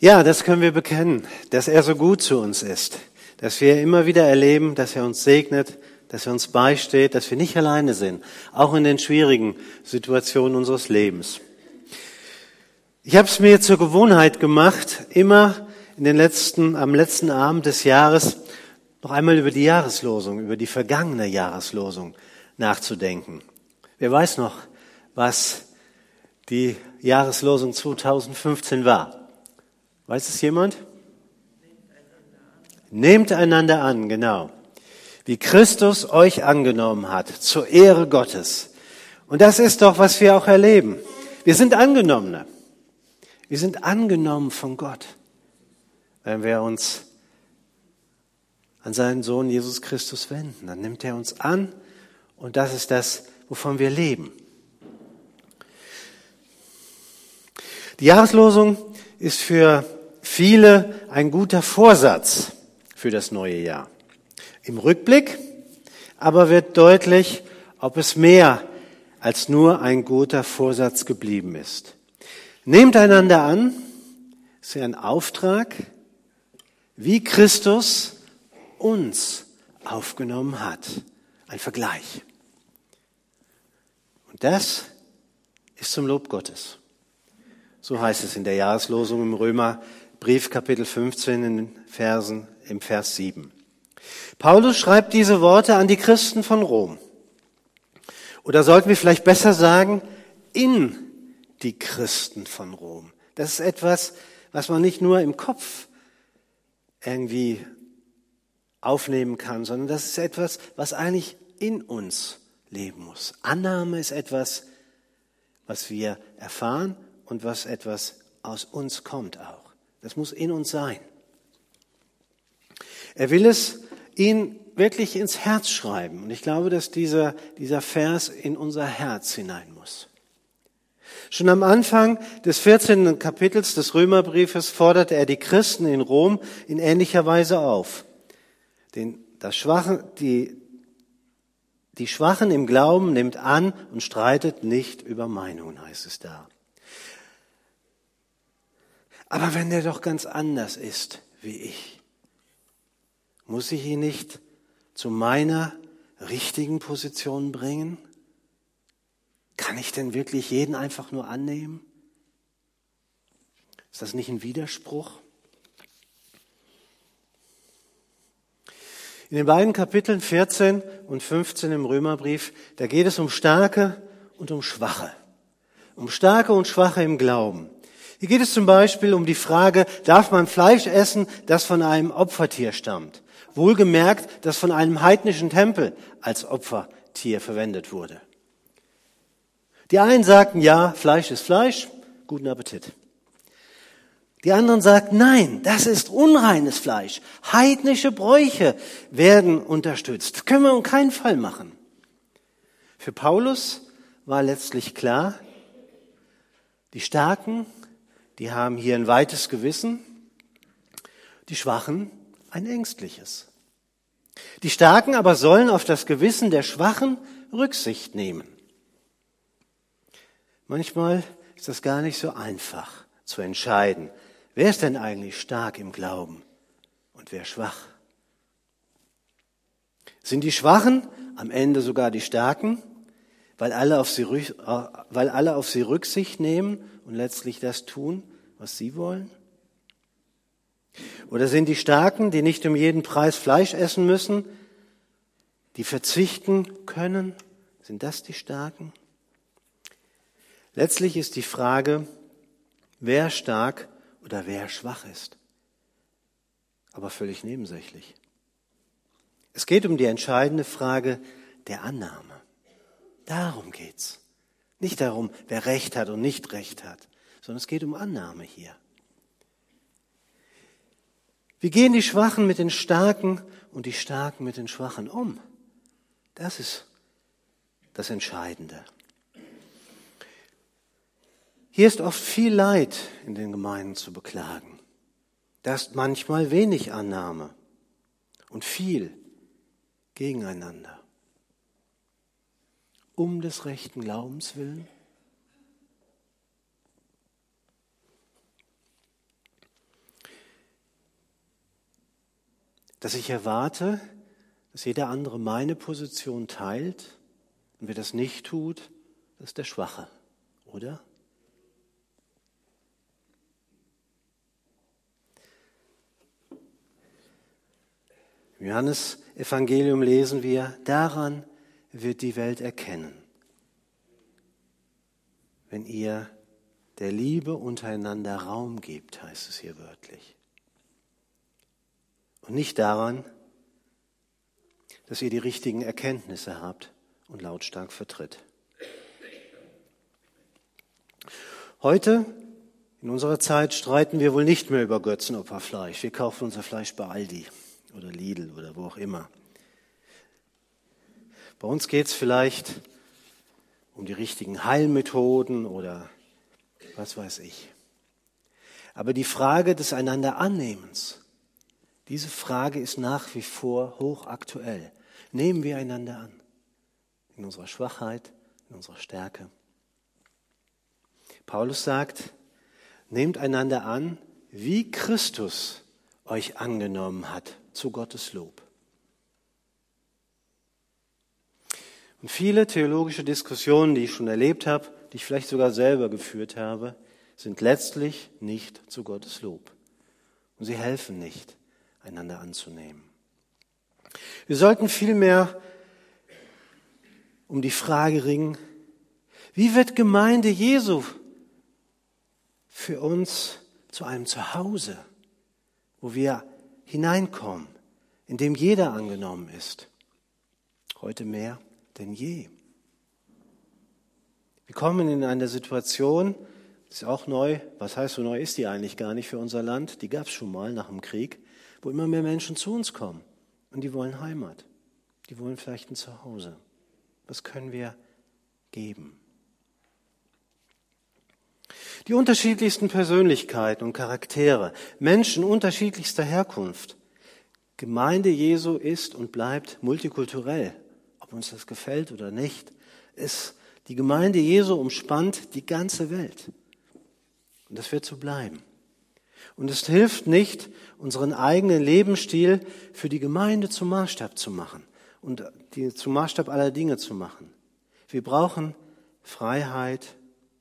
Ja, das können wir bekennen, dass er so gut zu uns ist, dass wir immer wieder erleben, dass er uns segnet, dass er uns beisteht, dass wir nicht alleine sind, auch in den schwierigen Situationen unseres Lebens. Ich habe es mir zur Gewohnheit gemacht, immer am letzten Abend des Jahres noch einmal über die Jahreslosung, über die vergangene Jahreslosung nachzudenken. Wer weiß noch, was die Jahreslosung 2015 war? Weiß es jemand? Nehmt einander an, genau. Wie Christus euch angenommen hat, zur Ehre Gottes. Und das ist doch, was wir auch erleben. Wir sind Angenommene. Wir sind angenommen von Gott, wenn wir uns an seinen Sohn Jesus Christus wenden. Dann nimmt er uns an und das ist das, wovon wir leben. Die Jahreslosung ist für viele ein guter Vorsatz für das neue Jahr. Im Rückblick aber wird deutlich, ob es mehr als nur ein guter Vorsatz geblieben ist. Nehmt einander an, ist ja ein Auftrag, wie Christus uns aufgenommen hat. Ein Vergleich. Und das ist zum Lob Gottes. So heißt es in der Jahreslosung im Römerbrief Kapitel 15 im Vers 7. Paulus schreibt diese Worte an die Christen von Rom. Oder sollten wir vielleicht besser sagen, in die Christen von Rom. Das ist etwas, was man nicht nur im Kopf irgendwie aufnehmen kann, sondern das ist etwas, was eigentlich in uns leben muss. Annahme ist etwas, was wir erfahren und was etwas aus uns kommt auch. Das muss in uns sein. Er will es ihnen wirklich ins Herz schreiben. Und ich glaube, dass dieser Vers in unser Herz hinein muss. Schon am Anfang des 14. Kapitels des Römerbriefes forderte er die Christen in Rom in ähnlicher Weise auf. Die Schwachen im Glauben nimmt an und streitet nicht über Meinungen, heißt es da. Aber wenn der doch ganz anders ist wie ich, muss ich ihn nicht zu meiner richtigen Position bringen? Kann ich denn wirklich jeden einfach nur annehmen? Ist das nicht ein Widerspruch? In den beiden Kapiteln 14 und 15 im Römerbrief, da geht es um Starke und um Schwache. Um Starke und Schwache im Glauben. Hier geht es zum Beispiel um die Frage, darf man Fleisch essen, das von einem Opfertier stammt? Wohlgemerkt, das von einem heidnischen Tempel als Opfertier verwendet wurde. Die einen sagten, ja, Fleisch ist Fleisch, guten Appetit. Die anderen sagten, nein, das ist unreines Fleisch. Heidnische Bräuche werden unterstützt. Das können wir um keinen Fall machen. Für Paulus war letztlich klar, die Starken, die haben hier ein weites Gewissen, die Schwachen ein ängstliches. Die Starken aber sollen auf das Gewissen der Schwachen Rücksicht nehmen. Manchmal ist das gar nicht so einfach zu entscheiden. Wer ist denn eigentlich stark im Glauben und wer schwach? Sind die Schwachen am Ende sogar die Starken, weil alle auf sie Rücksicht nehmen und letztlich das tun, was sie wollen? Oder sind die Starken, die nicht um jeden Preis Fleisch essen müssen, die verzichten können? Sind das die Starken? Letztlich ist die Frage, wer stark oder wer schwach ist. Aber völlig nebensächlich. Es geht um die entscheidende Frage der Annahme. Darum geht's. Nicht darum, wer Recht hat und nicht Recht hat, sondern es geht um Annahme hier. Wie gehen die Schwachen mit den Starken und die Starken mit den Schwachen um? Das ist das Entscheidende. Hier ist oft viel Leid in den Gemeinden zu beklagen. Da ist manchmal wenig Annahme und viel gegeneinander. Um des rechten Glaubens willen? dass ich erwarte, dass jeder andere meine Position teilt. Und wer das nicht tut, das ist der Schwache, oder? Im Johannesevangelium lesen wir, daran wird die Welt erkennen, wenn ihr der Liebe untereinander Raum gebt, heißt es hier wörtlich. Und nicht daran, dass ihr die richtigen Erkenntnisse habt und lautstark vertritt. Heute, in unserer Zeit, streiten wir wohl nicht mehr über Götzenopferfleisch. Wir kaufen unser Fleisch bei Aldi oder Lidl oder wo auch immer. Bei uns geht es vielleicht um die richtigen Heilmethoden oder was weiß ich. Aber die Frage des Einander-Annehmens, diese Frage ist nach wie vor hochaktuell. Nehmen wir einander an, in unserer Schwachheit, in unserer Stärke. Paulus sagt, nehmt einander an, wie Christus euch angenommen hat, zu Gottes Lob. Und viele theologische Diskussionen, die ich schon erlebt habe, die ich vielleicht sogar selber geführt habe, sind letztlich nicht zu Gottes Lob. Und sie helfen nicht, einander anzunehmen. Wir sollten vielmehr um die Frage ringen, wie wird Gemeinde Jesu für uns zu einem Zuhause, wo wir hineinkommen, in dem jeder angenommen ist. Heute mehr denn je. Wir kommen in eine Situation, das ist auch neu, was heißt so neu ist die eigentlich gar nicht für unser Land, die gab es schon mal nach dem Krieg, wo immer mehr Menschen zu uns kommen und die wollen Heimat, die wollen vielleicht ein Zuhause. Was können wir geben? Die unterschiedlichsten Persönlichkeiten und Charaktere, Menschen unterschiedlichster Herkunft. Gemeinde Jesu ist und bleibt multikulturell. Ob uns das gefällt oder nicht, ist die Gemeinde Jesu umspannt die ganze Welt. Und das wird so bleiben. Und es hilft nicht, unseren eigenen Lebensstil für die Gemeinde zum Maßstab zu machen und die zum Maßstab aller Dinge zu machen. Wir brauchen Freiheit,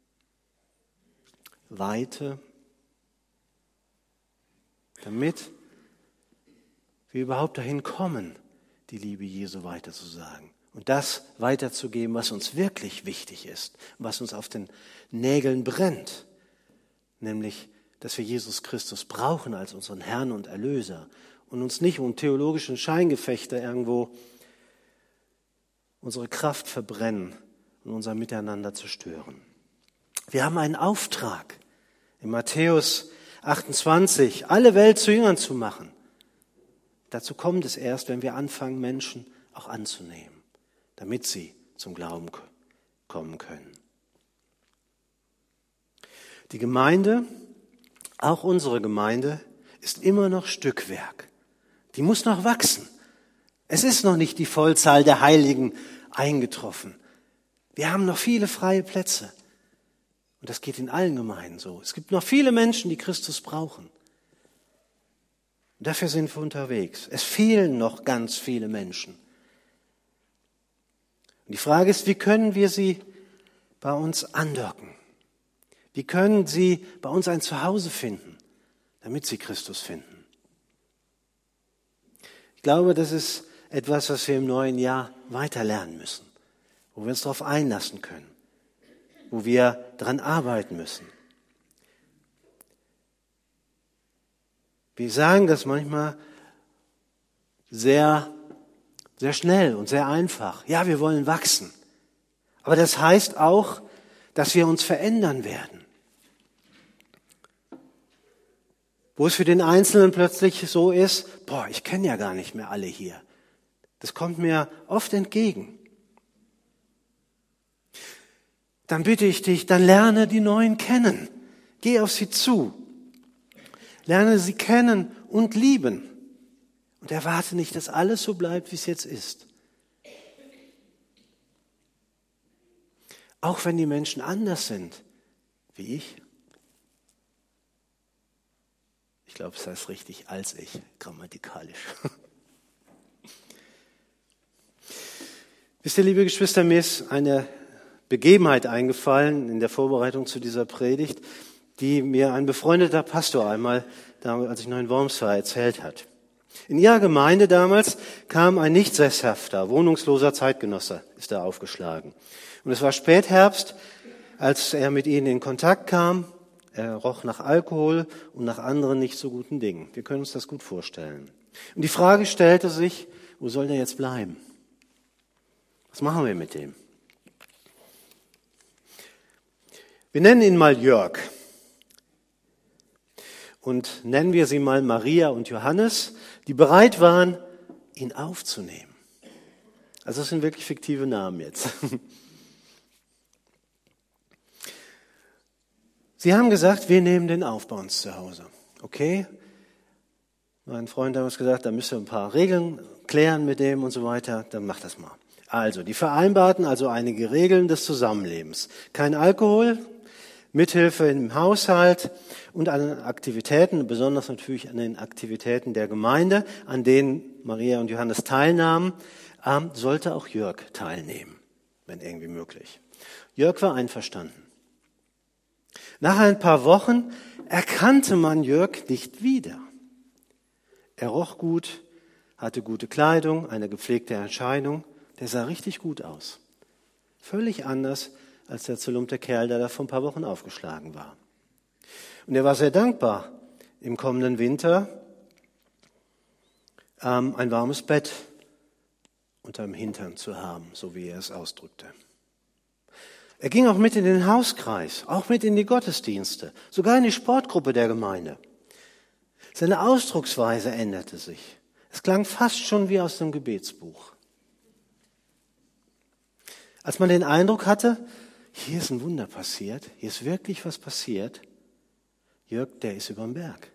Weite, damit wir überhaupt dahin kommen, die Liebe Jesu weiterzusagen und das weiterzugeben, was uns wirklich wichtig ist, was uns auf den Nägeln brennt, nämlich, dass wir Jesus Christus brauchen als unseren Herrn und Erlöser und uns nicht um theologischen Scheingefechte irgendwo unsere Kraft verbrennen und unser Miteinander zerstören. Wir haben einen Auftrag in Matthäus 28, alle Welt zu Jüngern zu machen. Dazu kommt es erst, wenn wir anfangen, Menschen auch anzunehmen, damit sie zum Glauben kommen können. Die Gemeinde, auch unsere Gemeinde, ist immer noch Stückwerk. Die muss noch wachsen. Es ist noch nicht die Vollzahl der Heiligen eingetroffen. Wir haben noch viele freie Plätze. Und das geht in allen Gemeinden so. Es gibt noch viele Menschen, die Christus brauchen. Und dafür sind wir unterwegs. Es fehlen noch ganz viele Menschen. Und die Frage ist, wie können wir sie bei uns andocken? Wie können sie bei uns ein Zuhause finden, damit sie Christus finden? Ich glaube, das ist etwas, was wir im neuen Jahr weiter lernen müssen, wo wir uns darauf einlassen können, wo wir daran arbeiten müssen. Wir sagen das manchmal sehr, sehr schnell und sehr einfach. Ja, wir wollen wachsen. Aber das heißt auch, dass wir uns verändern werden. Wo es für den Einzelnen plötzlich so ist, ich kenne ja gar nicht mehr alle hier. Das kommt mir oft entgegen. Dann bitte ich dich, dann lerne die Neuen kennen. Geh auf sie zu. Lerne sie kennen und lieben. Und erwarte nicht, dass alles so bleibt, wie es jetzt ist. Auch wenn die Menschen anders sind, wie ich. Ich glaube, es heißt richtig als ich, grammatikalisch. Wisst ihr, liebe Geschwister, mir ist eine Begebenheit eingefallen in der Vorbereitung zu dieser Predigt, die mir ein befreundeter Pastor einmal, als ich noch in Worms war, erzählt hat. In ihrer Gemeinde damals kam ein nicht sesshafter, wohnungsloser Zeitgenosse, ist da aufgeschlagen. Und es war Spätherbst, als er mit ihnen in Kontakt kam. Er roch nach Alkohol und nach anderen nicht so guten Dingen. Wir können uns das gut vorstellen. Und die Frage stellte sich, wo soll der jetzt bleiben? Was machen wir mit dem? Wir nennen ihn mal Jörg. Und nennen wir sie mal Maria und Johannes, die bereit waren, ihn aufzunehmen. Also das sind wirklich fiktive Namen jetzt. Sie haben gesagt, wir nehmen den auf bei uns zu Hause. Okay? Mein Freund hat uns gesagt, da müsst ihr ein paar Regeln klären mit dem und so weiter. Dann macht das mal. Also, die vereinbarten also einige Regeln des Zusammenlebens. Kein Alkohol, Mithilfe im Haushalt und an den Aktivitäten, besonders natürlich an den Aktivitäten der Gemeinde, an denen Maria und Johannes teilnahmen, sollte auch Jörg teilnehmen, wenn irgendwie möglich. Jörg war einverstanden. Nach ein paar Wochen erkannte man Jörg nicht wieder. Er roch gut, hatte gute Kleidung, eine gepflegte Erscheinung. Der sah richtig gut aus. Völlig anders als der zerlumpte Kerl, der da vor ein paar Wochen aufgeschlagen war. Und er war sehr dankbar, im kommenden Winter ein warmes Bett unterm Hintern zu haben, so wie er es ausdrückte. Er ging auch mit in den Hauskreis, auch mit in die Gottesdienste, sogar in die Sportgruppe der Gemeinde. Seine Ausdrucksweise änderte sich. Es klang fast schon wie aus dem Gebetsbuch. Als man den Eindruck hatte, hier ist ein Wunder passiert, hier ist wirklich was passiert, Jörg, der ist überm Berg.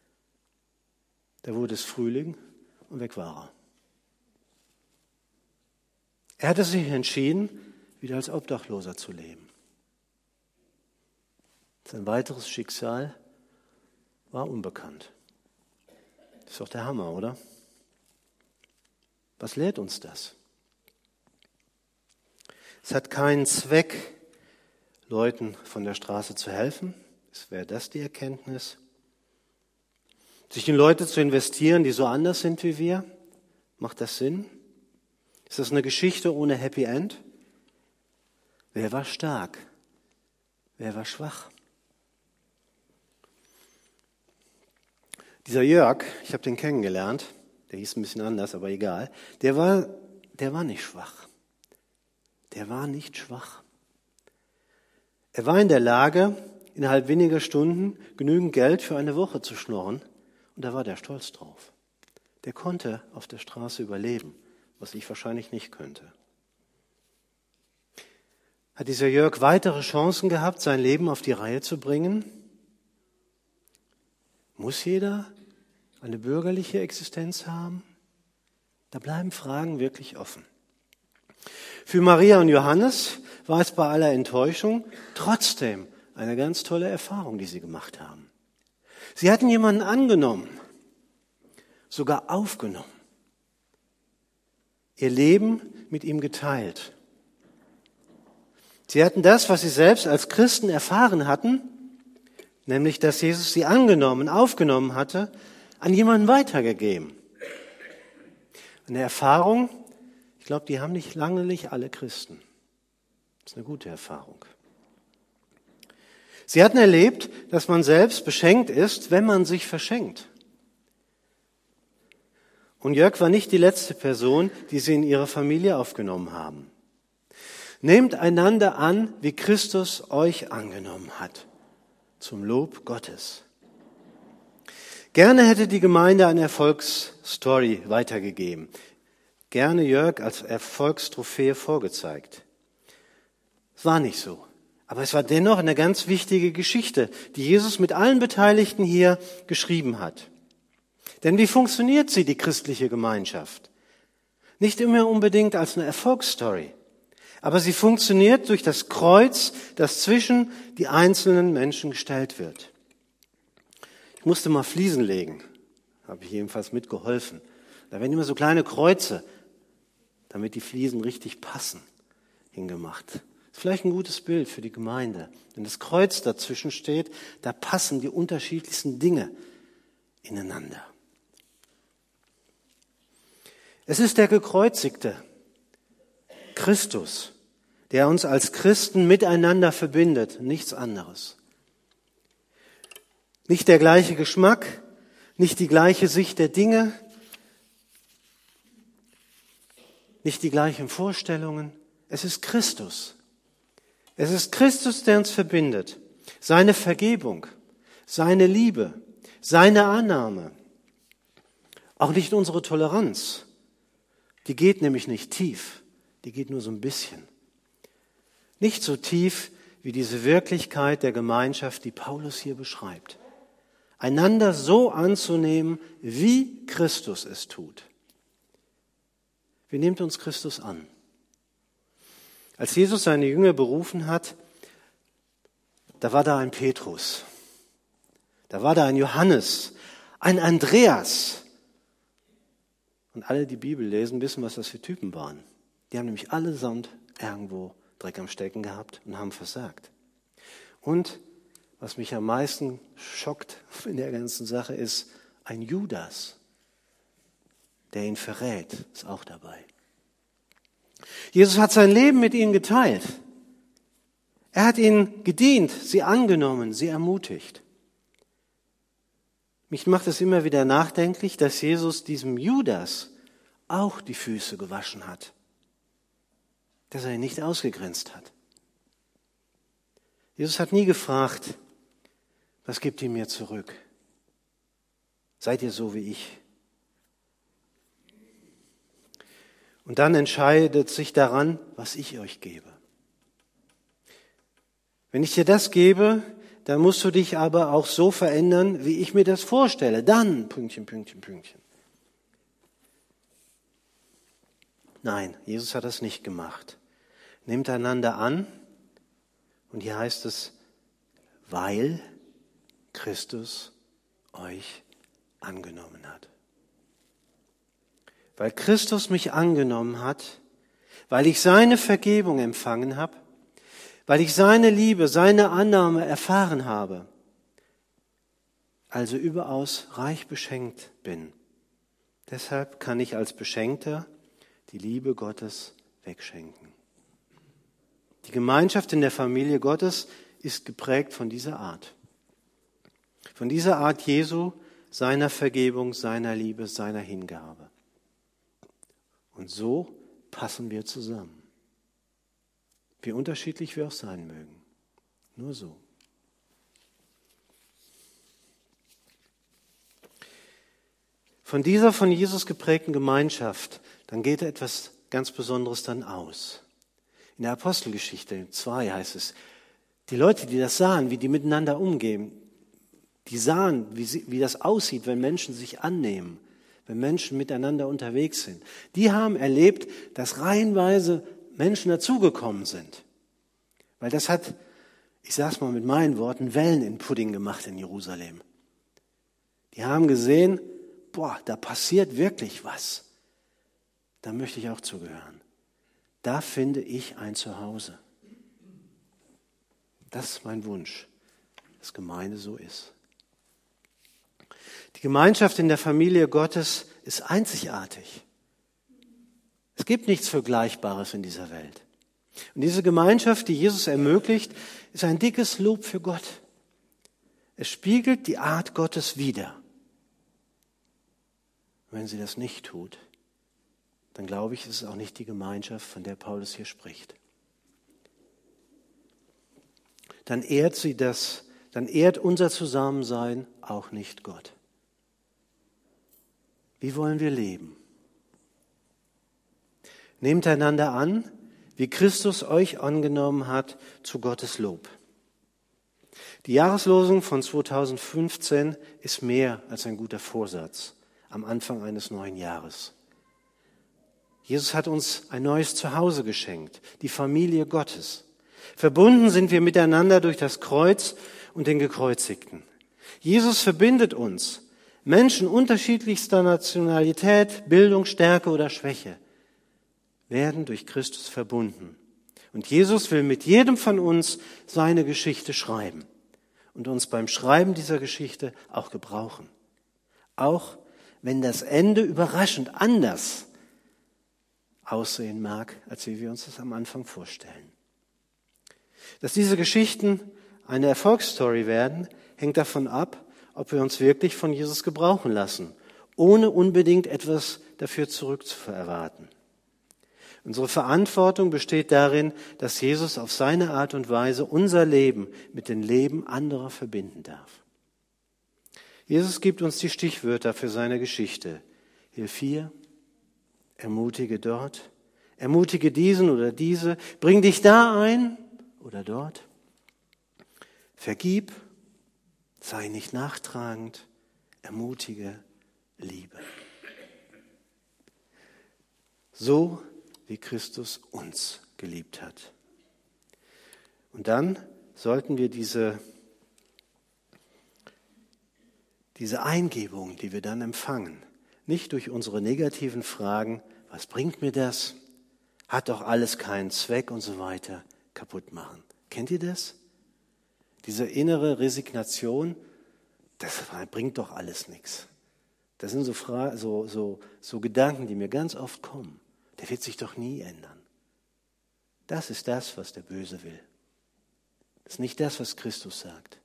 Da wurde es Frühling und weg war er. Er hatte sich entschieden, wieder als Obdachloser zu leben. Sein weiteres Schicksal war unbekannt. Das ist doch der Hammer, oder? Was lehrt uns das? Es hat keinen Zweck, Leuten von der Straße zu helfen. Wäre das die Erkenntnis? Sich in Leute zu investieren, die so anders sind wie wir? Macht das Sinn? Ist das eine Geschichte ohne Happy End? Wer war stark? Wer war schwach? Dieser Jörg, ich habe den kennengelernt, der hieß ein bisschen anders, aber egal, der war nicht schwach. Der war nicht schwach. Er war in der Lage, innerhalb weniger Stunden genügend Geld für eine Woche zu schnorren, und da war der stolz drauf. Der konnte auf der Straße überleben, was ich wahrscheinlich nicht könnte. Hat dieser Jörg weitere Chancen gehabt, sein Leben auf die Reihe zu bringen? Muss jeder eine bürgerliche Existenz haben? Da bleiben Fragen wirklich offen. Für Maria und Johannes war es bei aller Enttäuschung trotzdem eine ganz tolle Erfahrung, die sie gemacht haben. Sie hatten jemanden angenommen, sogar aufgenommen, ihr Leben mit ihm geteilt. Sie hatten das, was sie selbst als Christen erfahren hatten, nämlich, dass Jesus sie angenommen, aufgenommen hatte, an jemanden weitergegeben. Eine Erfahrung, ich glaube, die haben lange nicht alle Christen. Das ist eine gute Erfahrung. Sie hatten erlebt, dass man selbst beschenkt ist, wenn man sich verschenkt. Und Jörg war nicht die letzte Person, die sie in ihre Familie aufgenommen haben. Nehmt einander an, wie Christus euch angenommen hat, zum Lob Gottes. Gerne hätte die Gemeinde eine Erfolgsstory weitergegeben. Gerne Jörg als Erfolgstrophäe vorgezeigt. Es war nicht so. Aber es war dennoch eine ganz wichtige Geschichte, die Jesus mit allen Beteiligten hier geschrieben hat. Denn wie funktioniert sie, die christliche Gemeinschaft? Nicht immer unbedingt als eine Erfolgsstory. Aber sie funktioniert durch das Kreuz, das zwischen die einzelnen Menschen gestellt wird. Ich musste mal Fliesen legen, habe ich jedenfalls mitgeholfen. Da werden immer so kleine Kreuze damit die Fliesen richtig passen, hingemacht. Das ist vielleicht ein gutes Bild für die Gemeinde. Wenn das Kreuz dazwischen steht, da passen die unterschiedlichsten Dinge ineinander. Es ist der Gekreuzigte, Christus, der uns als Christen miteinander verbindet, nichts anderes. Nicht der gleiche Geschmack, nicht die gleiche Sicht der Dinge, nicht die gleichen Vorstellungen. Es ist Christus. Es ist Christus, der uns verbindet. Seine Vergebung, seine Liebe, seine Annahme. Auch nicht unsere Toleranz. Die geht nämlich nicht tief, die geht nur so ein bisschen. Nicht so tief wie diese Wirklichkeit der Gemeinschaft, die Paulus hier beschreibt. Einander so anzunehmen, wie Christus es tut. Wie nimmt uns Christus an? Als Jesus seine Jünger berufen hat, da war da ein Petrus, da war da ein Johannes, ein Andreas. Und alle, die Bibel lesen, wissen, was das für Typen waren. Die haben nämlich allesamt irgendwo Dreck am Stecken gehabt und haben versagt. Und was mich am meisten schockt in der ganzen Sache ist, ein Judas, der ihn verrät, ist auch dabei. Jesus hat sein Leben mit ihnen geteilt. Er hat ihnen gedient, sie angenommen, sie ermutigt. Mich macht es immer wieder nachdenklich, dass Jesus diesem Judas auch die Füße gewaschen hat, dass er ihn nicht ausgegrenzt hat. Jesus hat nie gefragt, was gibt ihr mir zurück? Seid ihr so wie ich? Und dann entscheidet sich daran, was ich euch gebe. Wenn ich dir das gebe, dann musst du dich aber auch so verändern, wie ich mir das vorstelle. Dann, Pünktchen, Pünktchen, Pünktchen. Nein, Jesus hat das nicht gemacht. Nehmt einander an. Und hier heißt es, weil Christus euch angenommen hat. Weil Christus mich angenommen hat, weil ich seine Vergebung empfangen habe, weil ich seine Liebe, seine Annahme erfahren habe, also überaus reich beschenkt bin. Deshalb kann ich als Beschenkter die Liebe Gottes wegschenken. Die Gemeinschaft in der Familie Gottes ist geprägt von dieser Art. Von dieser Art Jesu, seiner Vergebung, seiner Liebe, seiner Hingabe. Und so passen wir zusammen. Wie unterschiedlich wir auch sein mögen. Nur so. Von dieser von Jesus geprägten Gemeinschaft, dann geht etwas ganz Besonderes dann aus. In der Apostelgeschichte 2 heißt es, die Leute, die das sahen, wie die miteinander umgehen, die sahen, wie das aussieht, wenn Menschen sich annehmen, wenn Menschen miteinander unterwegs sind. Die haben erlebt, dass reihenweise Menschen dazugekommen sind. Weil das hat, ich sage es mal mit meinen Worten, Wellen in Pudding gemacht in Jerusalem. Die haben gesehen, da passiert wirklich was. Da möchte ich auch zugehören. Da finde ich ein Zuhause. Das ist mein Wunsch, dass Gemeinde so ist. Die Gemeinschaft in der Familie Gottes ist einzigartig. Es gibt nichts Vergleichbares in dieser Welt. Und diese Gemeinschaft, die Jesus ermöglicht, ist ein dickes Lob für Gott. Es spiegelt die Art Gottes wider. Wenn sie das nicht tut, dann glaube ich, ist es auch nicht die Gemeinschaft, von der Paulus hier spricht. Dann ehrt unser Zusammensein auch nicht Gott. Wie wollen wir leben? Nehmt einander an, wie Christus euch angenommen hat, zu Gottes Lob. Die Jahreslosung von 2015 ist mehr als ein guter Vorsatz am Anfang eines neuen Jahres. Jesus hat uns ein neues Zuhause geschenkt, die Familie Gottes. Verbunden sind wir miteinander durch das Kreuz und den Gekreuzigten. Jesus verbindet uns, Menschen unterschiedlichster Nationalität, Bildung, Stärke oder Schwäche. werden durch Christus verbunden. Und Jesus will mit jedem von uns seine Geschichte schreiben und uns beim Schreiben dieser Geschichte auch gebrauchen. Auch wenn das Ende überraschend anders aussehen mag, als wie wir uns das am Anfang vorstellen. Dass diese Geschichten eine Erfolgsstory werden, hängt davon ab, ob wir uns wirklich von Jesus gebrauchen lassen, ohne unbedingt etwas dafür zurückzuerwarten. Unsere Verantwortung besteht darin, dass Jesus auf seine Art und Weise unser Leben mit dem Leben anderer verbinden darf. Jesus gibt uns die Stichwörter für seine Geschichte. Hilf hier, ermutige dort, ermutige diesen oder diese, bring dich da ein oder dort. Vergib, sei nicht nachtragend, ermutige, liebe. So wie Christus uns geliebt hat. Und dann sollten wir diese Eingebung, die wir dann empfangen, nicht durch unsere negativen Fragen, was bringt mir das, hat doch alles keinen Zweck und so weiter, kaputt machen. Kennt ihr das? Diese innere Resignation, das bringt doch alles nichts. Das sind so Gedanken, die mir ganz oft kommen. Der wird sich doch nie ändern. Das ist das, was der Böse will. Das ist nicht das, was Christus sagt.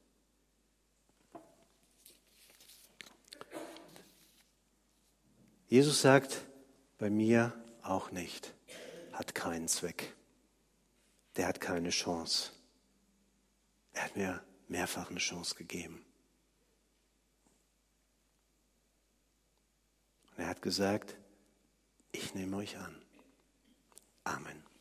Jesus sagt, bei mir auch nicht. Hat keinen Zweck. Der hat keine Chance. Er hat mir mehrfach eine Chance gegeben. Und er hat gesagt, ich nehme euch an. Amen.